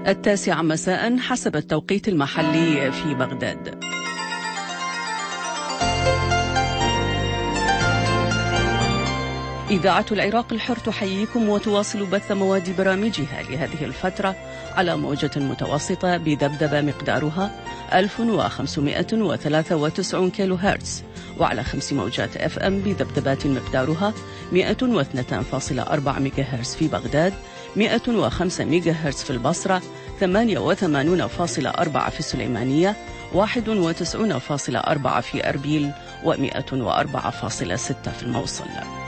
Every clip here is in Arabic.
9 مساء حسب التوقيت المحلي في بغداد. إذاعة العراق الحر تحييكم وتواصل بث مواد برامجها لهذه الفترة على موجة متوسطة بذبذبة مقدارها 1593 كيلو هرتز، وعلى 5 موجات FM بذبذبات مقدارها 102.4 ميجا هرتز في بغداد، 105 ميجا هرتز في البصرة، 88.4 في السليمانية، 91.4 في أربيل، و104.6 في الموصل.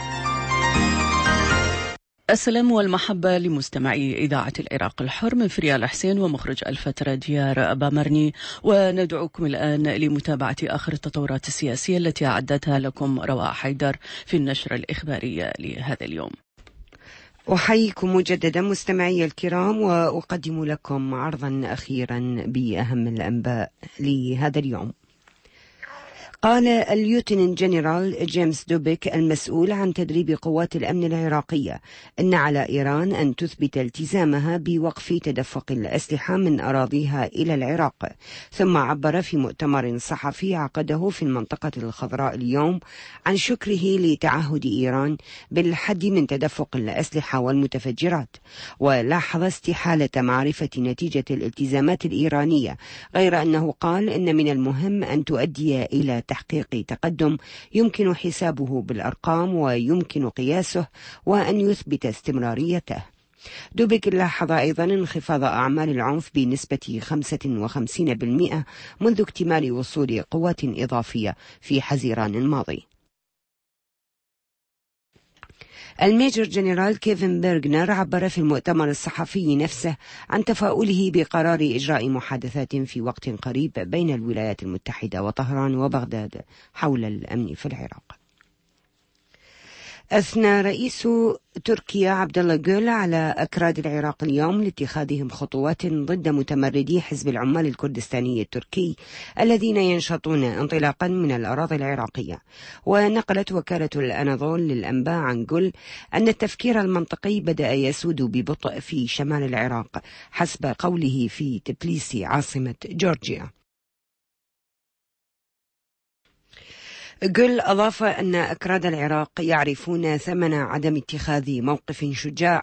السلام والمحبة لمستمعي إذاعة العراق الحر من فريال حسين ومخرج الفترة ديار أبا مرني، وندعوكم الآن لمتابعة آخر التطورات السياسية التي أعدتها لكم رواء حيدر في النشرة الإخبارية لهذا اليوم. أحييكم مجددا مستمعي الكرام، وأقدم لكم عرضا أخيرا بأهم الأنباء لهذا اليوم. قال الليوتننت جنرال جيمس دوبيك المسؤول عن تدريب قوات الأمن العراقية أن على إيران أن تثبت التزامها بوقف تدفق الأسلحة من أراضيها إلى العراق. ثم عبر في مؤتمر صحفي عقده في المنطقة الخضراء اليوم عن شكره لتعهد إيران بالحد من تدفق الأسلحة والمتفجرات، ولاحظ استحالة معرفة نتيجة الالتزامات الإيرانية، غير أنه قال إن من المهم أن تؤدي إلى تحقيق تقدم يمكن حسابه بالأرقام ويمكن قياسه، وأن يثبت استمراريته. دوبيك لاحظ أيضا انخفاض أعمال العنف بنسبة 55% منذ اكتمال وصول قوات إضافية في حزيران الماضي. الميجر جنرال كيفن بيرغنر عبر في المؤتمر الصحفي نفسه عن تفاؤله بقرار إجراء محادثات في وقت قريب بين الولايات المتحدة وطهران وبغداد حول الأمن في العراق. أثنى رئيس تركيا عبد الله جول على أكراد العراق اليوم لاتخاذهم خطوات ضد متمردي حزب العمال الكردستاني التركي الذين ينشطون انطلاقا من الأراضي العراقية. ونقلت وكالة الأناضول للأنباء عن جول أن التفكير المنطقي بدأ يسود ببطء في شمال العراق حسب قوله في تبليسي عاصمة جورجيا. جول أضاف أن أكراد العراق يعرفون ثمن عدم اتخاذ موقف شجاع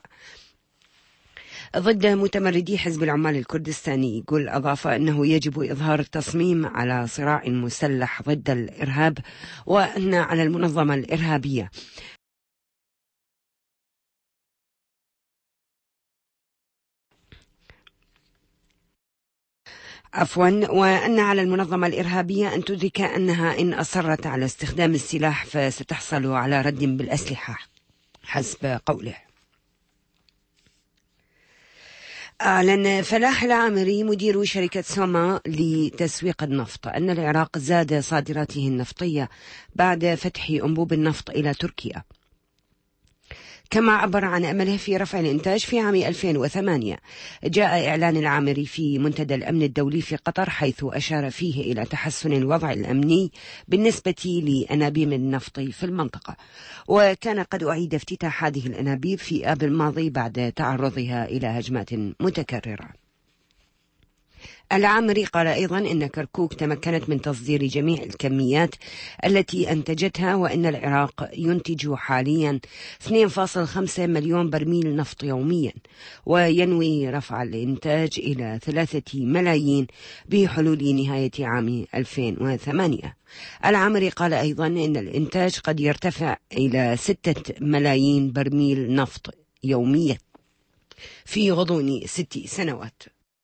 ضد متمردي حزب العمال الكردستاني. جول أضاف أنه يجب إظهار التصميم على صراع مسلح ضد الإرهاب، وأن على المنظمة الإرهابية وأن على المنظمة الإرهابية أن تدرك أنها إن أصرت على استخدام السلاح فستحصل على رد بالأسلحة حسب قوله. أعلن فلاح العامري مدير شركة سوما لتسويق النفط أن العراق زاد صادراته النفطية بعد فتح أنبوب النفط إلى تركيا، كما عبر عن أمله في رفع الإنتاج في عام 2008. جاء إعلان العامري في منتدى الأمن الدولي في قطر، حيث أشار فيه إلى تحسن الوضع الأمني بالنسبة لأنابيب النفط في المنطقة، وكان قد أعيد افتتاح هذه الأنابيب في آب الماضي بعد تعرضها إلى هجمات متكررة. العامري قال أيضا إن كركوك تمكنت من تصدير جميع الكميات التي أنتجتها، وإن العراق ينتج حاليا 2.5 مليون برميل نفط يوميا، وينوي رفع الإنتاج إلى 3 ملايين بحلول نهاية عام 2008. العامري قال أيضا إن الإنتاج قد يرتفع إلى 6 ملايين برميل نفط يوميا في غضون 6 سنوات.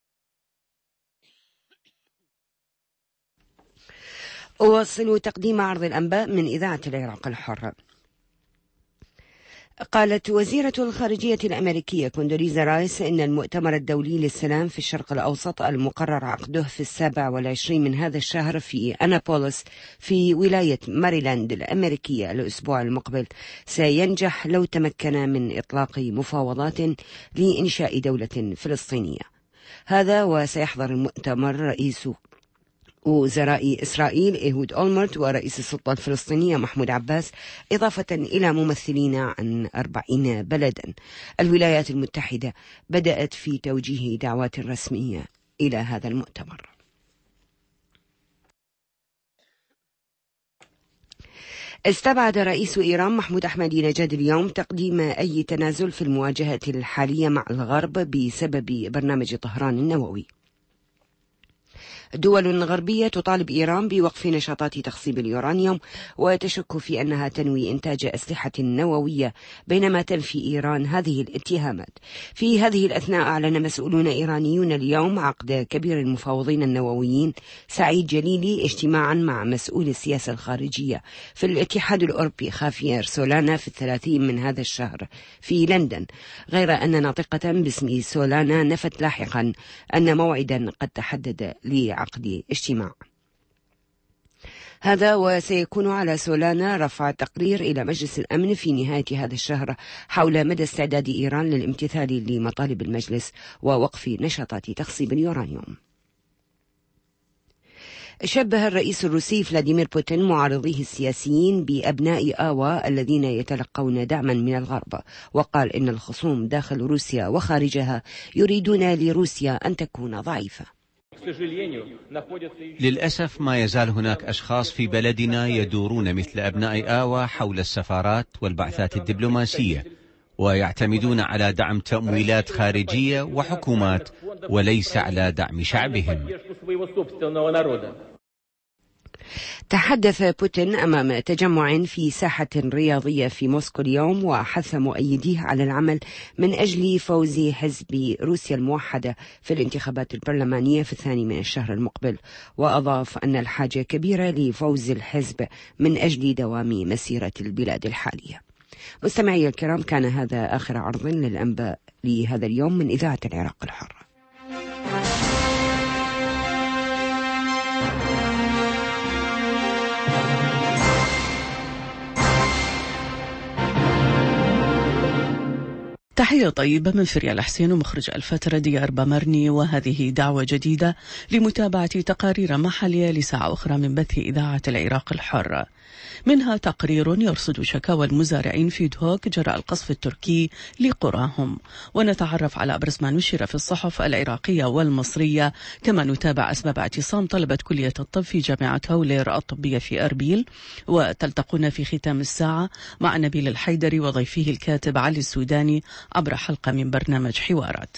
أواصل تقديم عرض الأنباء من إذاعة العراق الحر. قالت وزيرة الخارجية الأمريكية كوندوليزا رايس إن المؤتمر الدولي للسلام في الشرق الأوسط المقرر عقده في 27 من هذا الشهر في أنابوليس في ولاية ماريلاند الأمريكية الأسبوع المقبل سينجح لو تمكن من إطلاق مفاوضات لإنشاء دولة فلسطينية. هذا وسيحضر المؤتمر رئيس وزراء إسرائيل إيهود أولمرت ورئيس السلطة الفلسطينية محمود عباس، إضافة إلى ممثلين عن 40 بلدا. الولايات المتحدة بدأت في توجيه دعوات رسمية إلى هذا المؤتمر. استبعد رئيس إيران محمود أحمدي نجاد اليوم تقديم أي تنازل في المواجهة الحالية مع الغرب بسبب برنامج طهران النووي. دول غربية تطالب إيران بوقف نشاطات تخصيب اليورانيوم وتشك في أنها تنوي إنتاج أسلحة نووية، بينما تنفي إيران هذه الاتهامات. في هذه الأثناء أعلن مسؤولون إيرانيون اليوم عقد كبير المفاوضين النوويين سعيد جليلي اجتماعا مع مسؤول السياسة الخارجية في الاتحاد الأوروبي خافير سولانا في 30 من هذا الشهر في لندن، غير أن ناطقة باسم سولانا نفت لاحقا أن موعدا قد تحدد عقد اجتماع. هذا وسيكون على سولانا رفع تقرير إلى مجلس الأمن في نهاية هذا الشهر حول مدى استعداد إيران للامتثال لمطالب المجلس ووقف نشاطات تخصيب اليورانيوم. شبه الرئيس الروسي فلاديمير بوتين معارضيه السياسيين بأبناء آوا الذين يتلقون دعما من الغرب، وقال إن الخصوم داخل روسيا وخارجها يريدون لروسيا أن تكون ضعيفة. للأسف ما يزال هناك أشخاص في بلدنا يدورون مثل أبناء آوا حول السفارات والبعثات الدبلوماسية، ويعتمدون على دعم تمويلات خارجية وحكومات وليس على دعم شعبهم. تحدث بوتين أمام تجمع في ساحة رياضية في موسكو اليوم، وحث مؤيديه على العمل من أجل فوز حزب روسيا الموحدة في الانتخابات البرلمانية في 2 من الشهر المقبل، وأضاف أن الحاجة كبيرة لفوز الحزب من أجل دوام مسيرة البلاد الحالية. مستمعي الكرام، كان هذا آخر عرض للأنباء لهذا اليوم من إذاعة العراق الحر. تحية طيبة من فريال حسين ومخرج الفترة ديار بامرني، وهذه دعوة جديدة لمتابعة تقارير محلية لساعة أخرى من بث إذاعة العراق الحر، منها تقرير يرصد شكاوى المزارعين في دهوك جراء القصف التركي لقراهم، ونتعرف على أبرز ما نشر في الصحف العراقية والمصرية، كما نتابع أسباب اعتصام طلبة كلية الطب في جامعة هولير الطبية في أربيل. وتلتقون في ختام الساعة مع نبيل الحيدري وضيفه الكاتب علي السوداني عبر حلقة من برنامج حوارات.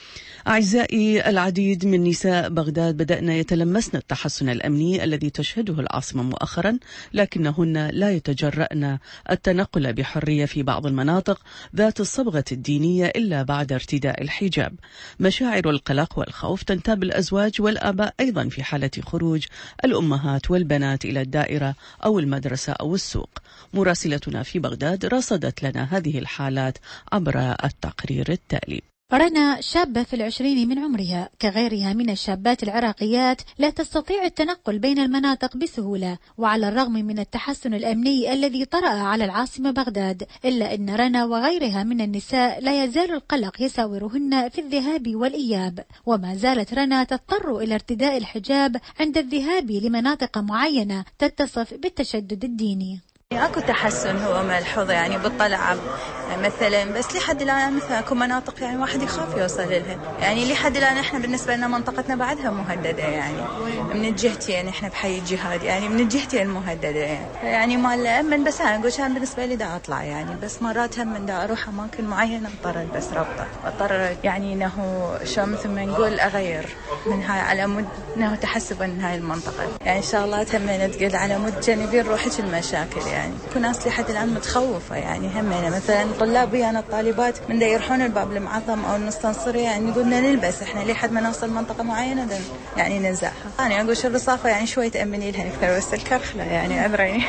أعزائي، العديد من نساء بغداد بدأن يتلمسن التحسن الأمني الذي تشهده العاصمة مؤخرا، لكنهن لا يتجرأن التنقل بحرية في بعض المناطق ذات الصبغة الدينية إلا بعد ارتداء الحجاب. مشاعر القلق والخوف تنتاب الأزواج والآباء أيضا في حالة خروج الأمهات والبنات إلى الدائرة أو المدرسة أو السوق. مراسلتنا في بغداد رصدت لنا هذه الحالات عبر التقرير التالي. رنا شابة في 20 من عمرها، كغيرها من الشابات العراقيات لا تستطيع التنقل بين المناطق بسهولة، وعلى الرغم من التحسن الأمني الذي طرأ على العاصمة بغداد، إلا أن رنا وغيرها من النساء لا يزال القلق يساورهن في الذهاب والإياب، وما زالت رنا تضطر إلى ارتداء الحجاب عند الذهاب لمناطق معينة تتصف بالتشدد الديني. اكو تحسن هو ملحوظ يعني بالطلعة مثلا، بس لحد الان مثلا اكو مناطق يعني واحد يخاف يوصل لها، يعني لحد الان احنا بالنسبه لنا منطقتنا بعدها مهدده، يعني من الجهتين احنا بحي الجهاد، يعني من الجهتين مهدده يعني مال امن. بس انا اقول كان بالنسبه لي دا اطلع يعني، بس مرات هم من دا اروح اماكن معينه اضطر بس ربطه، اضطر يعني انه شو مثل ما نقول اغير من هاي على مود انه تحسبا من هاي المنطقه، يعني ان شاء الله تمينا تقول على مود جانبين روحك المشاكل. يعني كل ناس لحد الان متخوفه، يعني همنا مثلا طلاب ويانا الطالبات من دا يروحون الباب المعظم او المستنصريه، يعني قلنا نلبس احنا لحد ما نوصل منطقه معينه يعني ننزعها. انا اقول شو الرصافه يعني شويه تامني لها اكثر، بس الكرخله يعني ادري.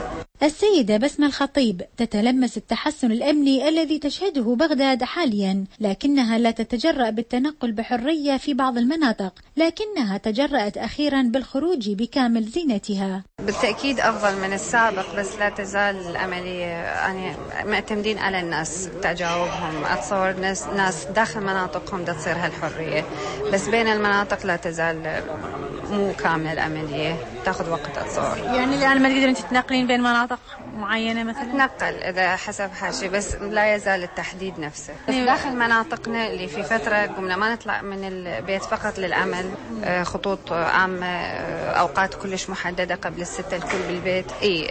السيدة بسمة الخطيب تتلمس التحسن الأمني الذي تشهده بغداد حاليا، لكنها لا تتجرأ بالتنقل بحرية في بعض المناطق، لكنها تجرأت أخيرا بالخروج بكامل زينتها. بالتأكيد أفضل من السابق، بس لا تزال العملية يعني معتمدين على الناس تجاوبهم. أتصور ناس داخل مناطقهم دا تصير هالحرية، بس بين المناطق لا تزال مو كاملة العملية، تاخذ وقت أتصور. يعني الآن ما تقدرين تتنقلين بين مناطق معينة مثلا؟ أتنقل إذا حسب حاجة، بس لا يزال التحديد نفسه. بس داخل مناطقنا اللي في فترة قمنا ما نطلع من البيت فقط للعمل، خطوط عامة، أوقات كلش محددة قبل 6 الكل بالبيت.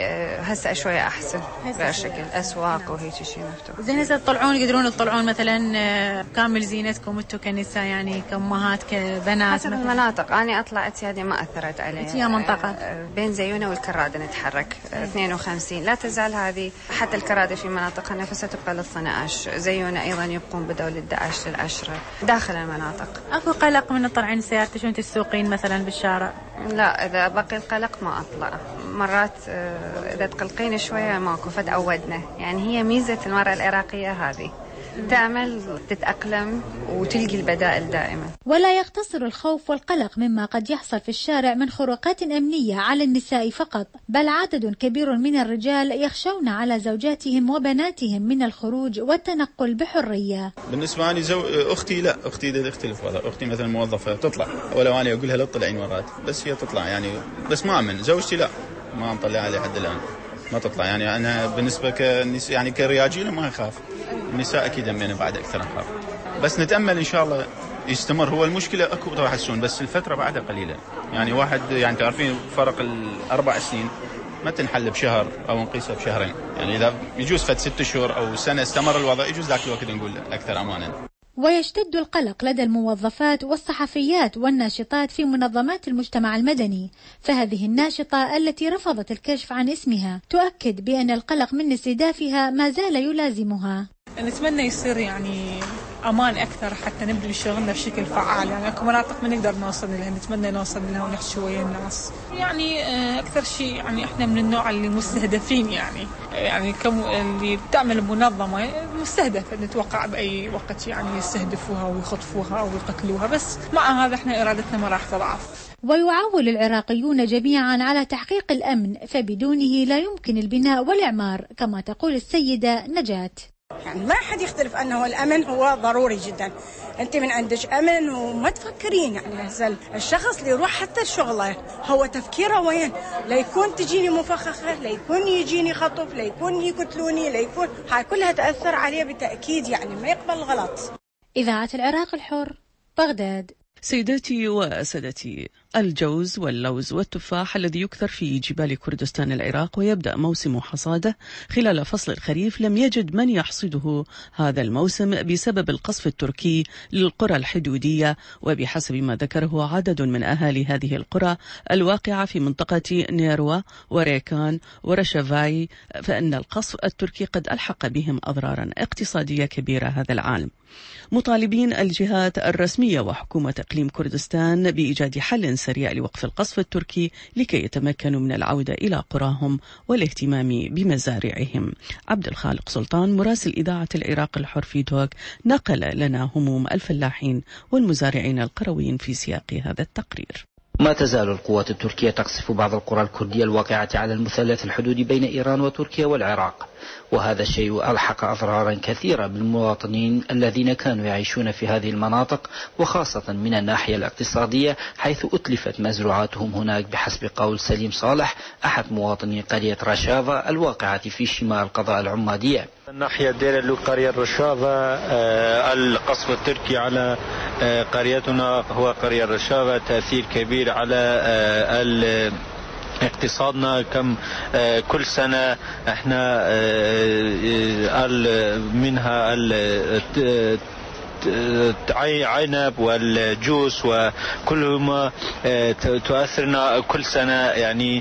هسه شوية أحسن بشكل أسواق وهيك شيء مفتوح. زين هسه تقدرون تطلعون مثلا كامل زينتكم انتم كنساء، يعني كأمهات كبنات؟ حسب المناطق. أنا أطلعت هذه ما أثرت علي. هي منطقة بين زيونة والكرادة نتحرك 52. لا تزال هذه، حتى الكرادة في مناطقها نفسها تبقى لل 12. زيونة أيضا يبقون بدول 11 لل10 داخل المناطق. أكو قلق من طلعين سيارتك وانت تسوقين مثلا بالشارع؟ لا، إذا بقي القلق ما أطلع. مرات إذا تقلقين شوية ماكو، فتعودنا. يعني هي ميزة المرأة العراقية هذه، تعمل تتأقلم وتلقي البدائل دائما. ولا يقتصر الخوف والقلق مما قد يحصل في الشارع من خروقات أمنية على النساء فقط، بل عدد كبير من الرجال يخشون على زوجاتهم وبناتهم من الخروج والتنقل بحرية. بالنسبة لي أختي لا، أختي تختلف. أختي مثلا موظفة تطلع، ولو أنا أقولها لا تطلعين مرات، بس هي تطلع يعني. بس ما أمن. زوجتي لا، ما مطلع عليه حد الآن، ما تطلع. يعني أنا بالنسبة يعني كرياجيل ما أخاف. النساء أكيد أمين بعد أكثر نخاف، بس نتأمل إن شاء الله يستمر. هو المشكلة أكو راح يحسون، بس الفترة بعدها قليلة. يعني واحد يعني تعرفين فرق 4 سنين ما تنحل بشهر أو نقيسها بشهرين. يعني إذا يجوز 6 شهور أو سنة استمر الوضع، يجوز ذاك الوقت نقول أكثر أمانا. ويشتد القلق لدى الموظفات والصحفيات والناشطات في منظمات المجتمع المدني، فهذه الناشطة التي رفضت الكشف عن اسمها تؤكد بأن القلق من استهدافها ما زال يلازمها. نتمنى يصير يعني أمان أكثر حتى نبدأ شغلنا بشكل فعال. يعني أكو مناطق ما نقدر نوصل لها، نتمنى نوصل لها ونحكي شوية الناس. يعني أكثر شيء يعني إحنا من النوع اللي مستهدفين، يعني اللي بتعمل منظمة مستهدفة، نتوقع بأي وقت يعني يستهدفوها ويخطفوها أو يقتلوها، بس مع هذا إحنا إرادتنا ما راح تضعف. ويعول العراقيون جميعا على تحقيق الأمن، فبدونه لا يمكن البناء والإعمار كما تقول السيدة نجاة. يعني ما حد يختلف أنه الأمن هو ضروري جدا. أنت من عندك أمن وما تفكرين، يعني الشخص اللي يروح حتى الشغلة هو تفكيره وين؟ لا يكون تجيني مفخخة، لا يكون يجيني خطف، لا يكون يقتلوني، لا يكون هاي كلها تأثر عليه بالتأكيد. يعني ما يقبل غلط. إذاعة العراق الحر، بغداد. سيداتي وسادتي، الجوز واللوز والتفاح الذي يكثر في جبال كردستان العراق ويبدأ موسم حصاده خلال فصل الخريف لم يجد من يحصده هذا الموسم بسبب القصف التركي للقرى الحدودية. وبحسب ما ذكره عدد من أهالي هذه القرى الواقعة في منطقة نيروا وريكان ورشفاي، فإن القصف التركي قد ألحق بهم أضرارا اقتصادية كبيرة هذا العام، مطالبين الجهات الرسمية وحكومة إقليم كردستان بإيجاد حل سريع لوقف القصف التركي لكي يتمكنوا من العودة إلى قراهم والاهتمام بمزارعهم. عبد الخالق سلطان مراسل إذاعة العراق الحر في دوك نقل لنا هموم الفلاحين والمزارعين القرويين في سياق هذا التقرير. ما تزال القوات التركية تقصف بعض القرى الكردية الواقعة على المثلث الحدودي بين إيران وتركيا والعراق، وهذا الشيء ألحق أضرارا كثيرة بالمواطنين الذين كانوا يعيشون في هذه المناطق، وخاصة من الناحية الاقتصادية حيث أتلفت مزروعاتهم هناك بحسب قول سليم صالح أحد مواطني قرية رشافة الواقعة في شمال القضاء العمادية. الناحية دير قرية رشافة، القصف التركي على قريتنا هو قرية رشافة تأثير كبير على اقتصادنا. كم كل سنة احنا منها العنب والجوس وكلهما تؤثرنا كل سنة. يعني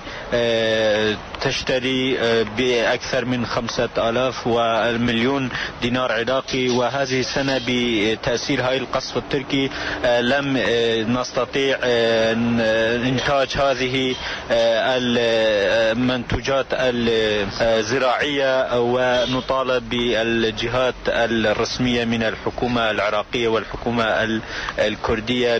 تشتري بأكثر من 5,000 ومليون دينار عراقي، وهذه السنة بتأثير هاي القصف التركي لم نستطيع إنتاج هذه المنتوجات الزراعية، ونطالب بالجهات الرسمية من الحكومة العراقية العراقية والحكومة الكردية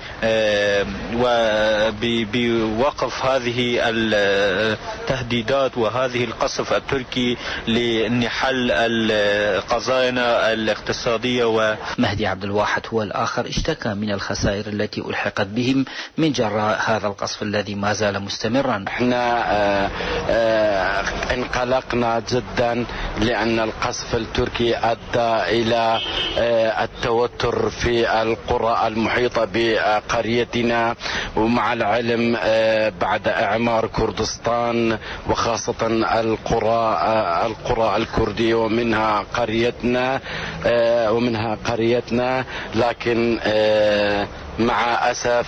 بوقف هذه التهديدات وهذه القصف التركي لحل القضايا الاقتصادية. مهدي عبد الواحد هو الآخر اشتكى من الخسائر التي ألحقت بهم من جراء هذا القصف الذي ما زال مستمرا. احنا انقلقنا جدا لأن القصف التركي أدى إلى التوتر في القرى المحيطة بقريتنا، ومع العلم بعد إعمار كردستان وخاصة القرى الكردية ومنها قريتنا لكن مع أسف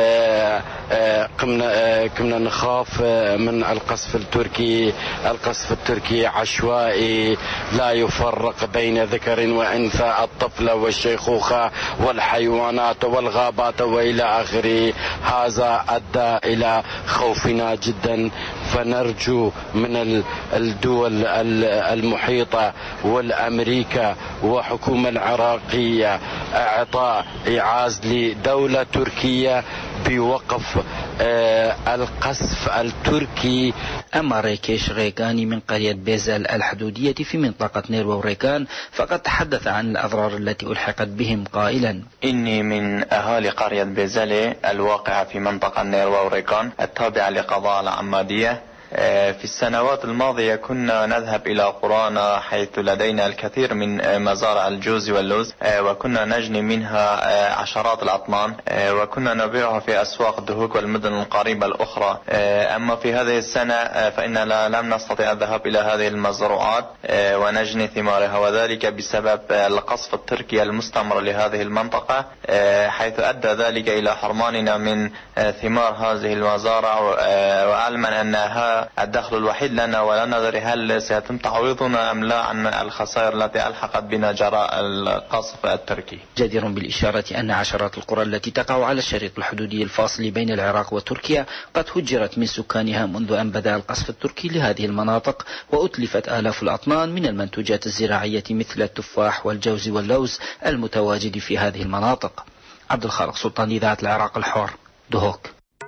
كنا نخاف من القصف التركي عشوائي لا يفرق بين ذكر وأنثى، الطفل والشيخوخة والحيوانات والغابات وإلى آخره. هذا أدى إلى خوفنا جدا، فنرجو من الدول المحيطة والأمريكا وحكومة العراقية إعطاء إعاز لدولة تركية بوقف القصف التركي. أما ريكيش ريغاني من قرية بيزل الحدودية في منطقة نيرو وريكان فقد تحدث عن الأضرار التي ألحقت بهم قائلا: إني من أهالي قرية بيزل الواقعة في منطقة نيرو وريكان التابعة لقضاء العمادية. في السنوات الماضية كنا نذهب إلى قرانا حيث لدينا الكثير من مزارع الجوز واللوز، وكنا نجني منها عشرات الأطنان، وكنا نبيعها في أسواق الدهوك والمدن القريبة الأخرى. أما في هذه السنة فإننا لم نستطيع الذهاب إلى هذه المزروعات ونجني ثمارها، وذلك بسبب القصف التركي المستمر لهذه المنطقة، حيث أدى ذلك إلى حرماننا من ثمار هذه المزارع، وعلما أنها الدخل الوحيد لنا، ولا ندري هل سيتم تعويضنا أم لا عن الخسائر التي ألحقت بنا جراء القصف التركي. جدير بالإشارة أن عشرات القرى التي تقع على الشريط الحدودي الفاصل بين العراق وتركيا قد هجرت من سكانها منذ أن بدأ القصف التركي لهذه المناطق، وأتلفت آلاف الأطنان من المنتوجات الزراعية مثل التفاح والجوز واللوز المتواجد في هذه المناطق. عبد الخالق سلطان، إذاعة العراق الحر، دهوك.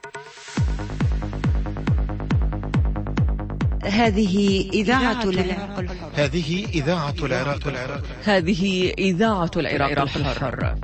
هذه إذاعة العراق الحر. هذه إذاعة العراق الحر. هذه إذاعة العراق الحر.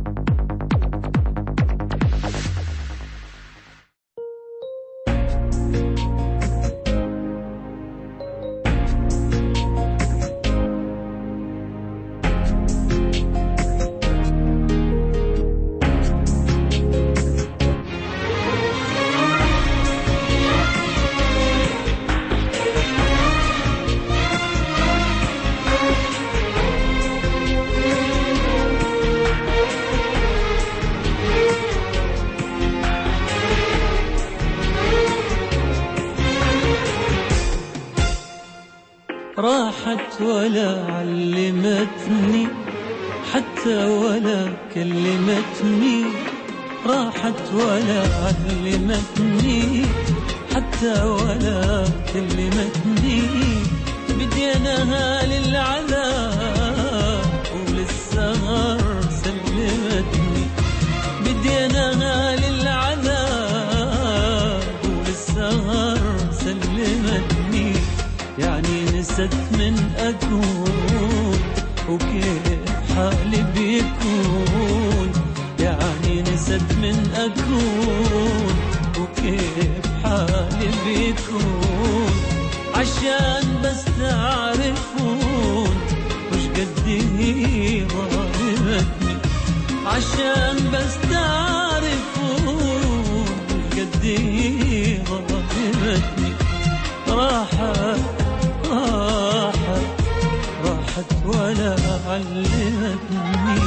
راحت ولا علمتني حتى ولا كلمتني، راحت ولا علمتني حتى ولا كلمتني، بديناها للعذاب وللسهر سلمتني، بديناها للعذاب وللسهر سلمتني، يعني نست من أكون وكيف حالي بيكون، يعني نست من أكون وكيف حالي بيكون، عشان بس تعرفون وش قد هي ظالمتني، عشان بس تعرفون وش قد هي ظالمتني، راحت ولا علمتني.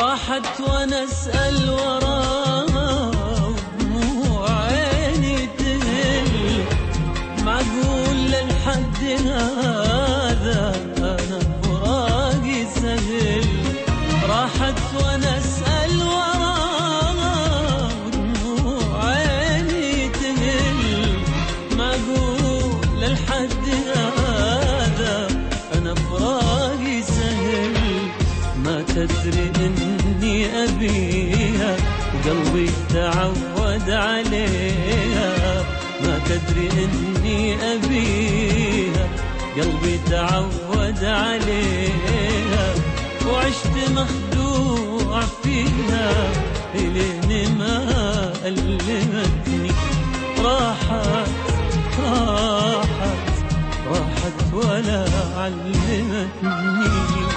راحت وانا اسأل وراها ودموع عيني تهل، معقول للحد هذا انا فراقي سهل. راحت وانا اسأل وراها ودموع عيني تهل، معقول للحد هذا انا فراقي سهل. ما تدري اني ابيها وقلبي تعود عليها، ما تدري اني ابيها قلبي تعود عليها، وعشت مخدوع فيها لين ما ألمتني. راحت راحت راحت ولا علمتني.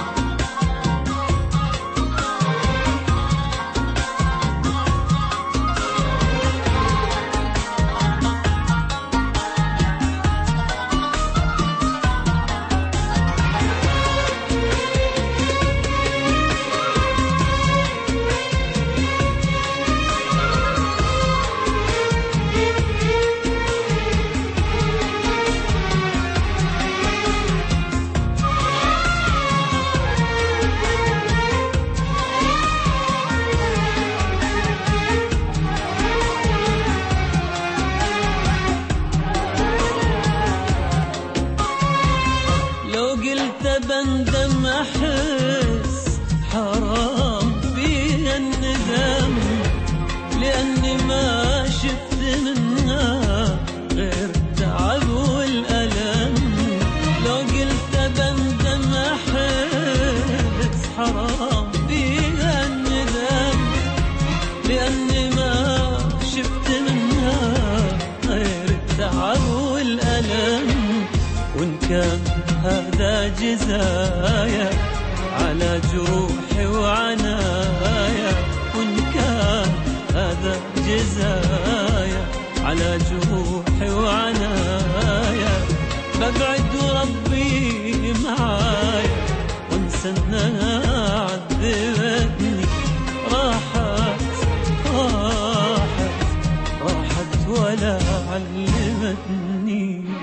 بندم أحس حرام فيها الندم، لأني ما شفت منها غير التعب والألم. لو قلت بندم أحس حرام فيها الندم، لأني ما شفت منها غير التعب والألم. وإن كان هذا جزايا على جروحي وعنايا، وإن كان هذا جزايا على جروحي وعنايا، بقعد وربي معايا وانسى انها عذبتني. راحت راحت راحت ولا علمتني.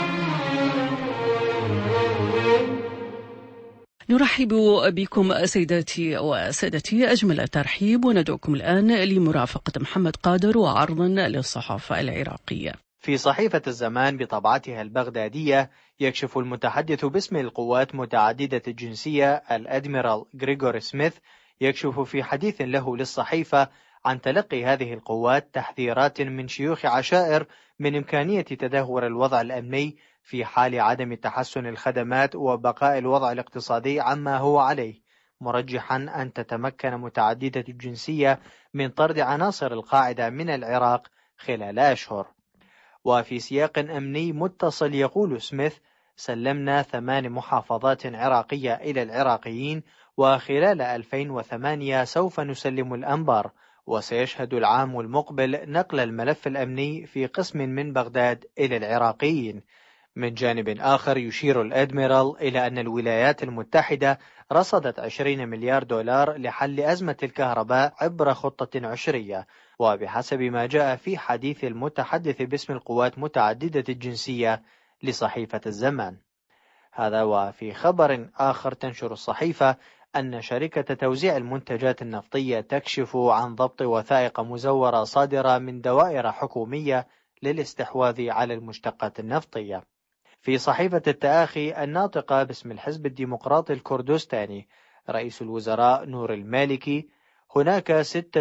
نرحب بكم سيداتي وسادتي أجمل الترحيب، وندعوكم الآن لمرافقة محمد قادر وعرضا للصحافة العراقية. في صحيفة الزمان بطبعتها البغدادية، يكشف المتحدث باسم القوات متعددة الجنسية الأدميرال غريغوري سميث، يكشف في حديث له للصحيفة عن تلقي هذه القوات تحذيرات من شيوخ عشائر من إمكانية تدهور الوضع الأمني في حال عدم تحسن الخدمات وبقاء الوضع الاقتصادي عما هو عليه، مرجحا أن تتمكن متعددة الجنسية من طرد عناصر القاعدة من العراق خلال أشهر. وفي سياق أمني متصل يقول سميث: سلمنا 8 محافظات عراقية إلى العراقيين، وخلال 2008 سوف نسلم الأنبار، وسيشهد العام المقبل نقل الملف الأمني في قسم من بغداد إلى العراقيين. من جانب آخر يشير الأدميرال إلى أن الولايات المتحدة رصدت 20 مليار دولار لحل أزمة الكهرباء عبر خطة عشرية، وبحسب ما جاء في حديث المتحدث باسم القوات متعددة الجنسية لصحيفة الزمان. هذا وفي خبر آخر تنشر الصحيفة أن شركة توزيع المنتجات النفطية تكشف عن ضبط وثائق مزورة صادرة من دوائر حكومية للاستحواذ على المشتقات النفطية. في صحيفة التآخي الناطقة باسم الحزب الديمقراطي الكردستاني، رئيس الوزراء نور المالكي: هناك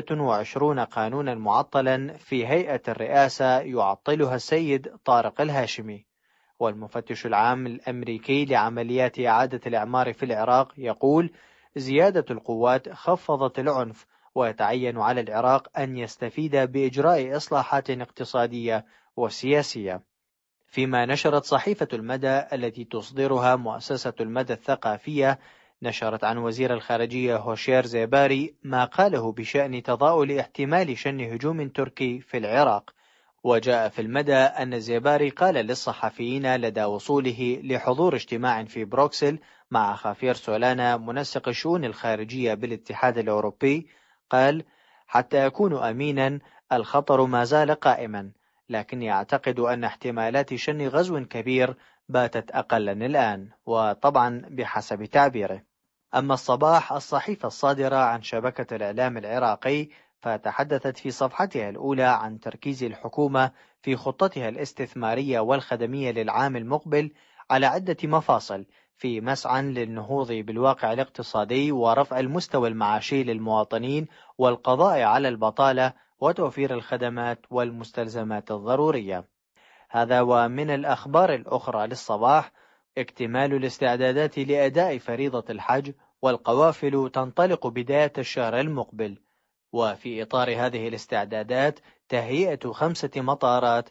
26 قانونا معطلا في هيئة الرئاسة يعطلها السيد طارق الهاشمي. والمفتش العام الأمريكي لعمليات إعادة الإعمار في العراق يقول: زيادة القوات خفضت العنف، ويتعين على العراق أن يستفيد بإجراء إصلاحات اقتصادية وسياسية. فيما نشرت صحيفة المدى التي تصدرها مؤسسة المدى الثقافية، نشرت عن وزير الخارجية هوشير زيباري ما قاله بشأن تضاؤل احتمال شن هجوم تركي في العراق، وجاء في المدى أن الزيباري قال للصحفيين لدى وصوله لحضور اجتماع في بروكسل مع خافير سولانا منسق الشؤون الخارجية بالاتحاد الأوروبي، قال: حتى أكون أمينا الخطر ما زال قائما، لكني أعتقد أن احتمالات شن غزو كبير باتت أقلا الآن، وطبعا بحسب تعبيره. أما الصباح الصحيفة الصادرة عن شبكة الإعلام العراقي فتحدثت في صفحتها الأولى عن تركيز الحكومة في خطتها الاستثمارية والخدمية للعام المقبل على عدة مفاصل في مسعى للنهوض بالواقع الاقتصادي ورفع المستوى المعاشي للمواطنين والقضاء على البطالة وتوفير الخدمات والمستلزمات الضرورية. هذا ومن الأخبار الأخرى للصباح: اكتمال الاستعدادات لأداء فريضة الحج والقوافل تنطلق بداية الشهر المقبل، وفي إطار هذه الاستعدادات تهيئة 5 مطارات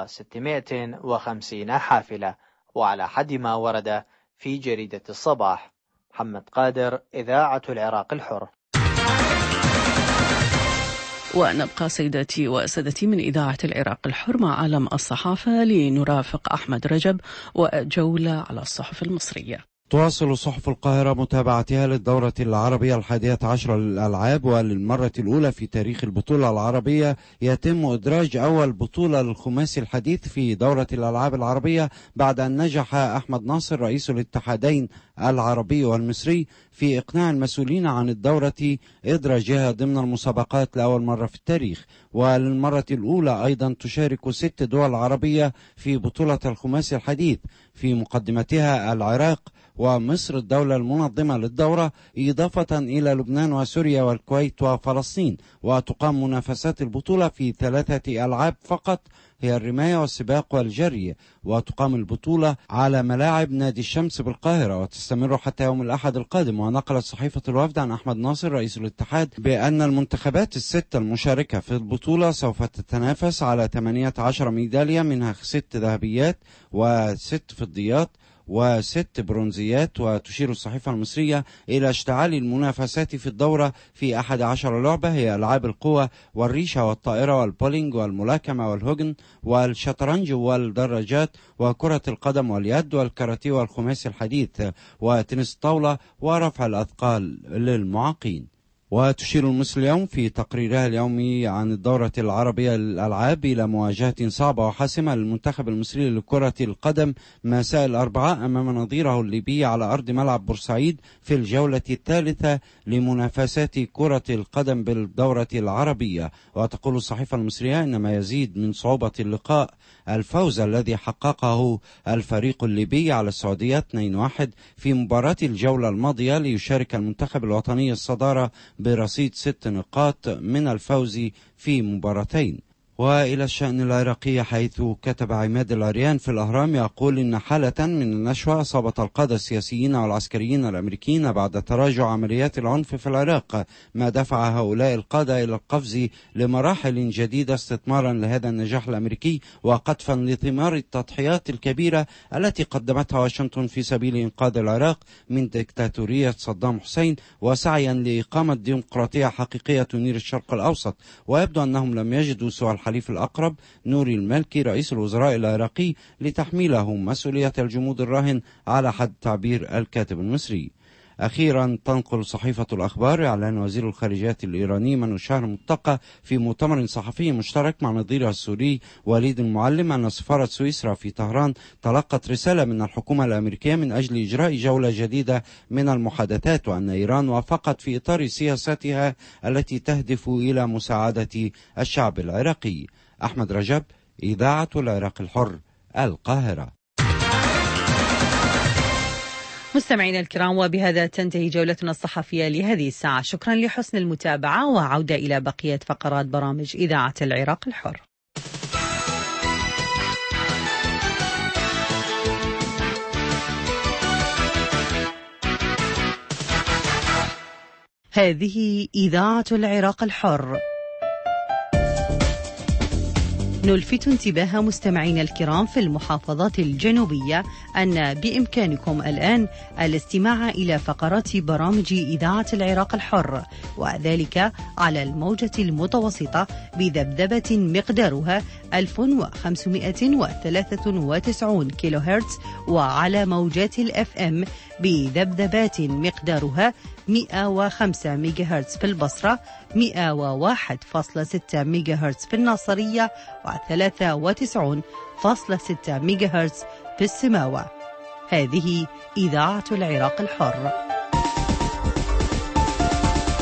و650 حافلة، وعلى حد ما ورد في جريدة الصباح. محمد قادر، إذاعة العراق الحر. ونبقى سيداتي وسادتي من إذاعة العراق الحر مع عالم الصحافة لنرافق أحمد رجب وجولة على الصحف المصرية. تواصل صحف القاهرة متابعتها للدورة العربية 11 للألعاب، وللمرة الأولى في تاريخ البطولة العربية يتم إدراج أول بطولة للخماسي الحديث في دورة الألعاب العربية بعد أن نجح أحمد ناصر رئيس الاتحادين العربي والمصري في إقناع المسؤولين عن الدورة إدراجها ضمن المسابقات لأول مرة في التاريخ. وللمرة الأولى أيضا تشارك 6 دول عربية في بطولة الخماسي الحديث، في مقدمتها العراق ومصر الدولة المنظمة للدورة، إضافة إلى لبنان وسوريا والكويت وفلسطين. وتقام منافسات البطولة في 3 ألعاب فقط، هي الرماية والسباق والجري، وتقام البطولة على ملاعب نادي الشمس بالقاهرة وتستمر حتى يوم الأحد القادم. ونقلت صحيفة الوفد عن أحمد ناصر رئيس الاتحاد بأن المنتخبات ال6 المشاركة في البطولة سوف تتنافس على 18 ميدالية، منها 6 ذهبيات و6 فضيات و6 برونزيات. وتشير الصحيفة المصرية إلى اشتعال المنافسات في الدورة في 11 لعبة، هي ألعاب القوى والريشة والطائرة والبولينج والملاكمة والهوجن والشطرنج والدراجات وكرة القدم واليد والكاراتيه والخماسي الحديث وتنس الطاولة ورفع الأثقال للمعاقين. وتشير المصري اليوم في تقريرها اليومي عن الدورة العربية للألعاب إلى مواجهة صعبة وحاسمة للمنتخب المصري لكرة القدم مساء الأربعاء أمام نظيره الليبي على أرض ملعب بورسعيد في الجولة الثالثة لمنافسات كرة القدم بالدورة العربية. وتقول الصحيفة المصرية إن ما يزيد من صعوبة اللقاء الفوز الذي حققه الفريق الليبي على السعودية 2-1 في مباراة الجولة الماضية ليشارك المنتخب الوطني الصدارة برصيد 6 نقاط من الفوز في مباراتين. وإلى الشأن العراقي، حيث كتب عماد العريان في الأهرام يقول إن حالة من النشوة أصابت القادة السياسيين والعسكريين الأمريكيين بعد تراجع عمليات العنف في العراق، ما دفع هؤلاء القادة إلى القفز لمراحل جديدة استثمارا لهذا النجاح الأمريكي وقطفا لثمار التضحيات الكبيرة التي قدمتها واشنطن في سبيل إنقاذ العراق من ديكتاتورية صدام حسين وسعيا لإقامة ديمقراطية حقيقية تنير الشرق الأوسط. ويبدو أنهم لم يجدوا سوى الحليف الأقرب نوري المالكي رئيس الوزراء العراقي لتحميله مسؤولية الجمود الراهن على حد تعبير الكاتب المصري. أخيرا تنقل صحيفة الأخبار إعلان وزير الخارجية الإيراني منوشهر متقى في مؤتمر صحفي مشترك مع نظيره السوري وليد المعلم أن سفارة سويسرا في طهران تلقت رسالة من الحكومة الأمريكية من أجل إجراء جولة جديدة من المحادثات، وأن إيران وافقت في إطار سياستها التي تهدف إلى مساعدة الشعب العراقي. أحمد رجب، إذاعة العراق الحر، القاهرة. مستمعينا الكرام، وبهذا تنتهي جولتنا الصحفية لهذه الساعة. شكرا لحسن المتابعة، وعودة إلى بقية فقرات برامج إذاعة العراق الحر. هذه إذاعة العراق الحر. نلفت انتباه مستمعينا الكرام في المحافظات الجنوبية أن بإمكانكم الآن الاستماع إلى فقرات برامج إذاعة العراق الحر، وذلك على الموجة المتوسطة بذبذبة مقدارها 1593 كيلو هرتز، وعلى موجات الأف أم بذبذبات مقدارها 105 ميجا هرتز في البصرة، 101.6 ميجا هرتز في الناصرية، و93.6 ميجا هرتز في السماوة. هذه إذاعة العراق الحر.